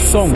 Som.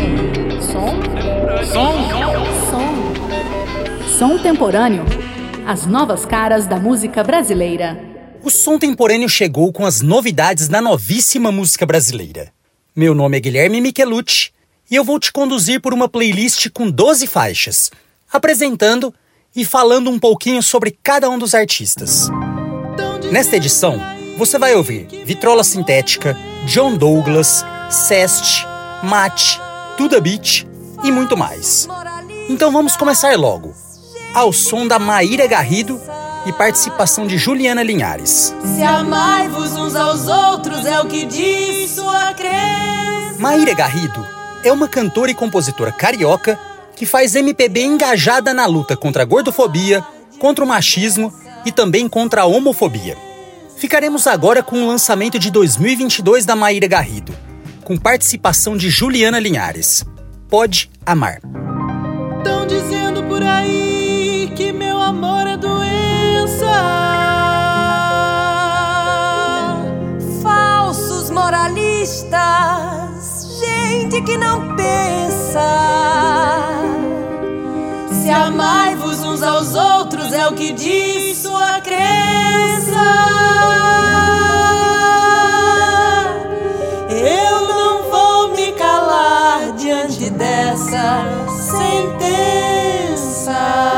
Som temporâneo. As novas caras da música brasileira. O som temporâneo chegou com as novidades da novíssima música brasileira. Meu nome é Guilherme Michelucci e eu vou te conduzir por uma playlist com 12 faixas, apresentando e falando um pouquinho sobre cada um dos artistas. Nesta edição, você vai ouvir Vitrola Sintética, John Douglas, Sest, Mate, Duda Beat e muito mais. Então vamos começar logo, ao som da Maíra Garrido e participação de Juliana Linhares. Se amai-vos uns aos outros é o que diz sua crença. Maíra Garrido é uma cantora e compositora carioca que faz MPB engajada na luta contra a gordofobia, contra o machismo e também contra a homofobia. Ficaremos agora com o lançamento de 2022 da Maíra Garrido, com participação de Juliana Linhares. Pode Amar. Tão dizendo por aí que meu amor é doença. Falsos moralistas, gente que não pensa. Se amai-vos uns aos outros é o que diz sua crença. Eu não vou me calar diante dessa sentença.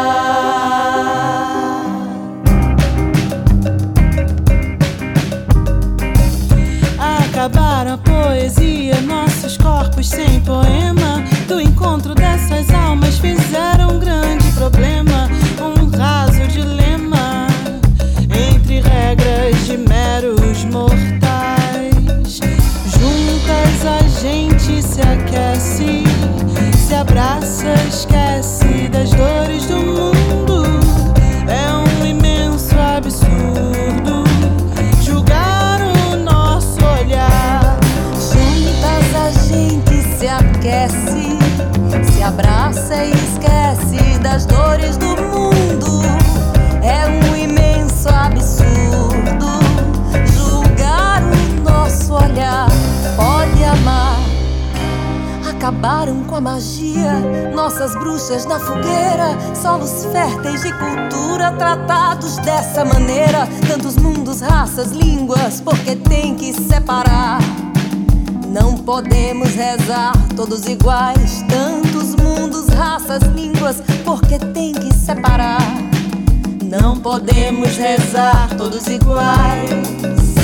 Acabaram a poesia, nossos corpos sem poema. Do encontro dessas almas fizeram um grande problema, um raso dilema entre regras de meros mortais. Juntas a gente se aquece, se abraça, esquece das dores do mundo. É um imenso absurdo julgar o nosso olhar. Juntas a gente se aquece, se abraça e esquece das dores do mundo. É um imenso absurdo julgar o nosso olhar. Pode amar. Acabaram com a magia, nossas bruxas na fogueira, solos férteis de cultura tratados dessa maneira. Tantos mundos, raças, línguas, porque tem que separar. Não podemos rezar todos iguais. Tantos mundos, raças, línguas, porque tem que separar. Não podemos rezar todos iguais.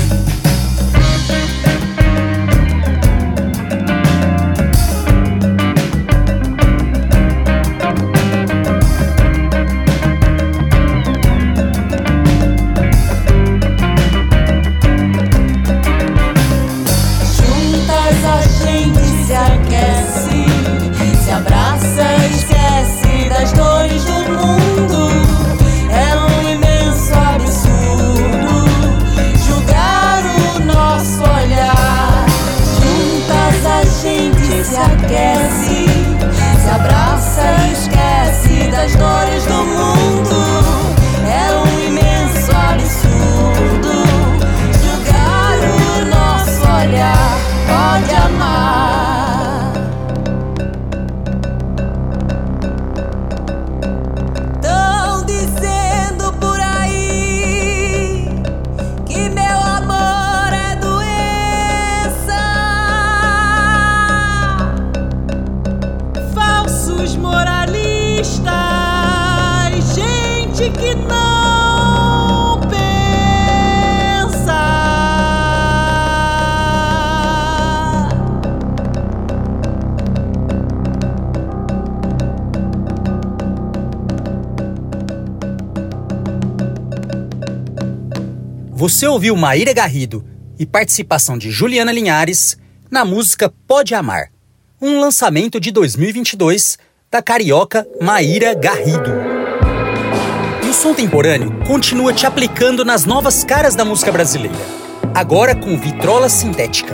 Você ouviu Maíra Garrido e participação de Juliana Linhares na música Pode Amar, um lançamento de 2022 da carioca Maíra Garrido. E o som temporâneo continua te aplicando nas novas caras da música brasileira, agora com Vitrola Sintética.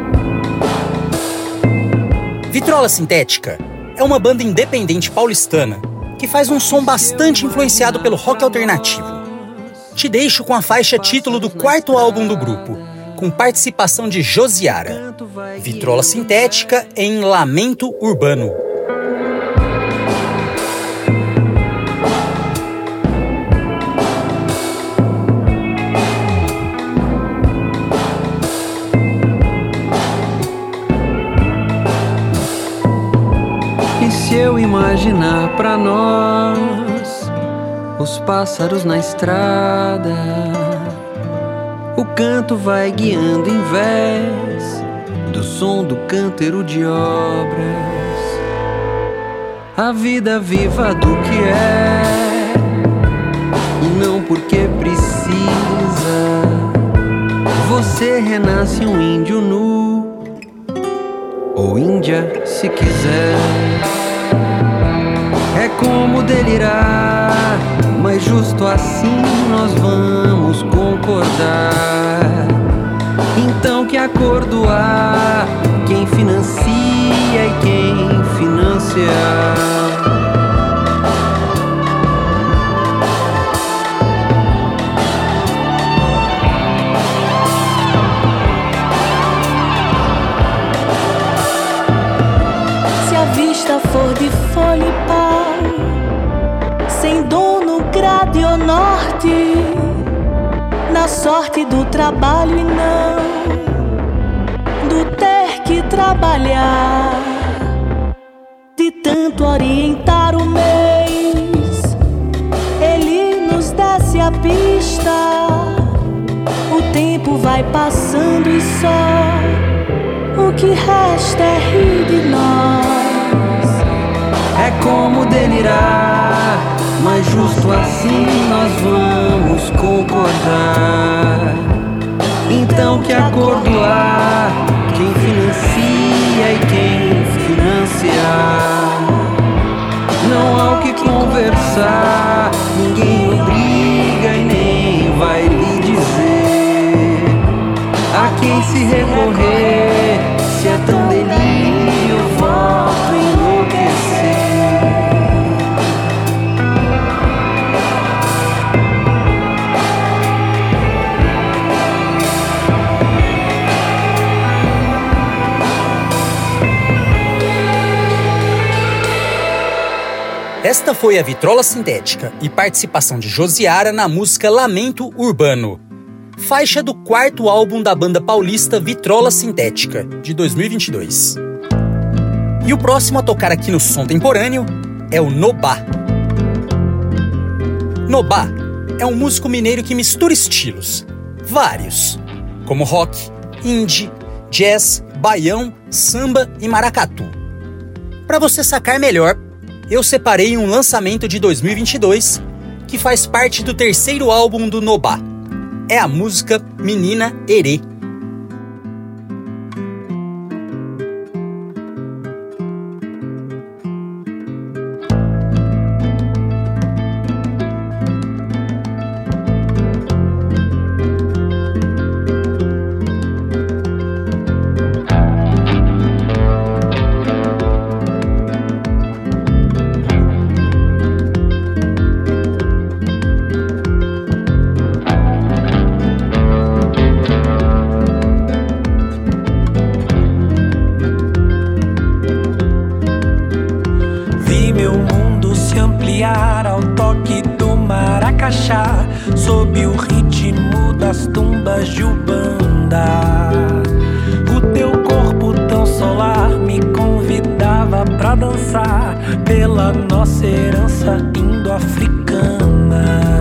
Vitrola Sintética é uma banda independente paulistana que faz um som bastante influenciado pelo rock alternativo. Te deixo com a faixa título do quarto álbum do grupo, com participação de Josiara. Vitrola Sintética em Lamento Urbano. E se eu imaginar pra nós os pássaros na estrada, o canto vai guiando em vez do som do cântaro de obras, a vida viva do que é e não porque precisa. Você renasce um índio nu, ou índia se quiser. É como delirar, mas justo assim nós vamos concordar. Então que acordo há quem financia e quem financiar. Se a vista for de folha e pau, sem dono, grade ou norte, na sorte do trabalho e não do ter que trabalhar, de tanto orientar o mês, ele nos desce a pista. O tempo vai passando e só o que resta é rir de nós. É como delirar, mas justo assim nós vamos concordar. Então que acordo há quem financia e quem financiar. Não há o que conversar, ninguém obriga e nem vai lhe dizer a quem se recorrer. Se é tão delírio, eu volto a enlouquecer. Esta foi a Vitrola Sintética e participação de Josiara na música Lamento Urbano, faixa do 4º álbum da banda paulista Vitrola Sintética, de 2022. E o próximo a tocar aqui no Som Temporâneo é o Nobá. Nobá é um músico mineiro que mistura estilos, vários, como rock, indie, jazz, baião, samba e maracatu. Para você sacar melhor, eu separei um lançamento de 2022 que faz parte do 3º álbum do Nobá. É a música Menina Herê. Ao toque do maracachá, sob o ritmo das tumbas de Ubanda. O teu corpo tão solar me convidava pra dançar pela nossa herança indo-africana.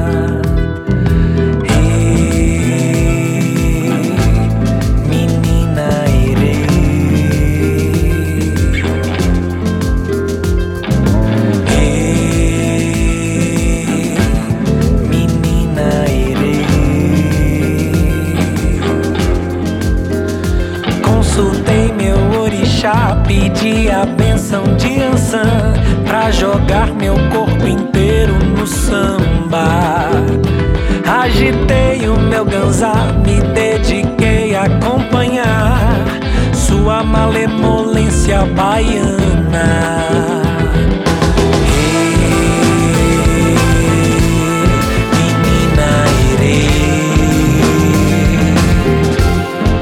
Pedi a benção de Ansan pra jogar meu corpo inteiro no samba. Agitei o meu ganzá, me dediquei a acompanhar sua malemolência baiana. Menina Herê,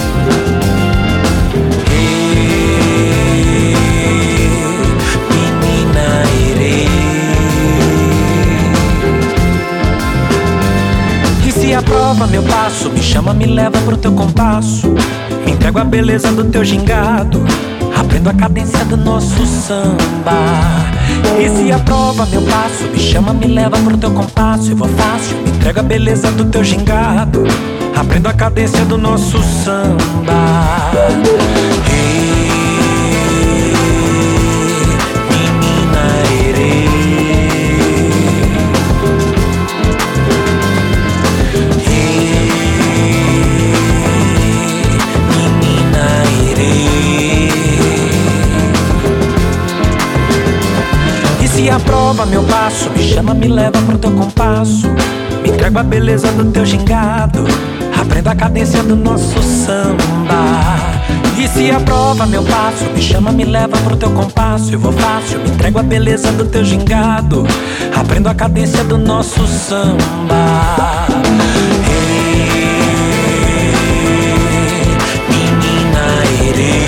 aprova meu passo, me chama, me leva pro teu compasso. Me entrego a beleza do teu gingado, aprendo a cadência do nosso samba. E se aprova meu passo, me chama, me leva pro teu compasso. Eu vou fácil, me entrego a beleza do teu gingado, aprendo a cadência do nosso samba. Menina erê, menina erê. E se aprova meu passo, me chama, me leva pro teu compasso. Me entrego a beleza do teu gingado, aprendo a cadência do nosso samba. E se aprova meu passo, me chama, me leva pro teu compasso. Eu vou fácil, me entrego a beleza do teu gingado, aprendo a cadência do nosso samba. Menina erê,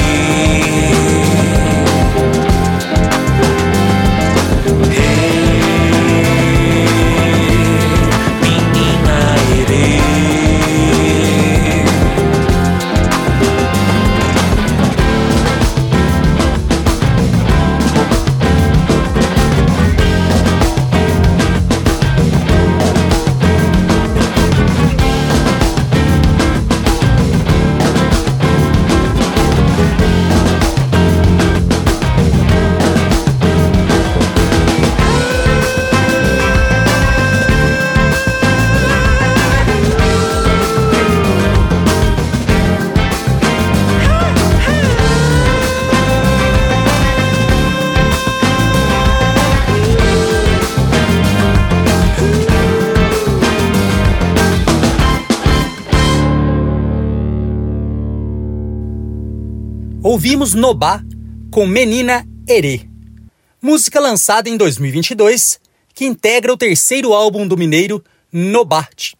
ouvimos Nobá com Menina Erê, música lançada em 2022, que integra o terceiro álbum do mineiro Nobarte.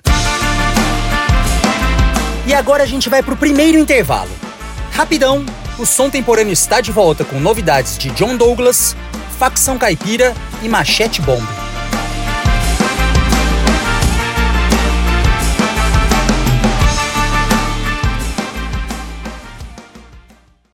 E agora a gente vai pro primeiro intervalo. Rapidão, o Som Temporâneo está de volta com novidades de John Douglas, Facção Caipira e Machete Bomb.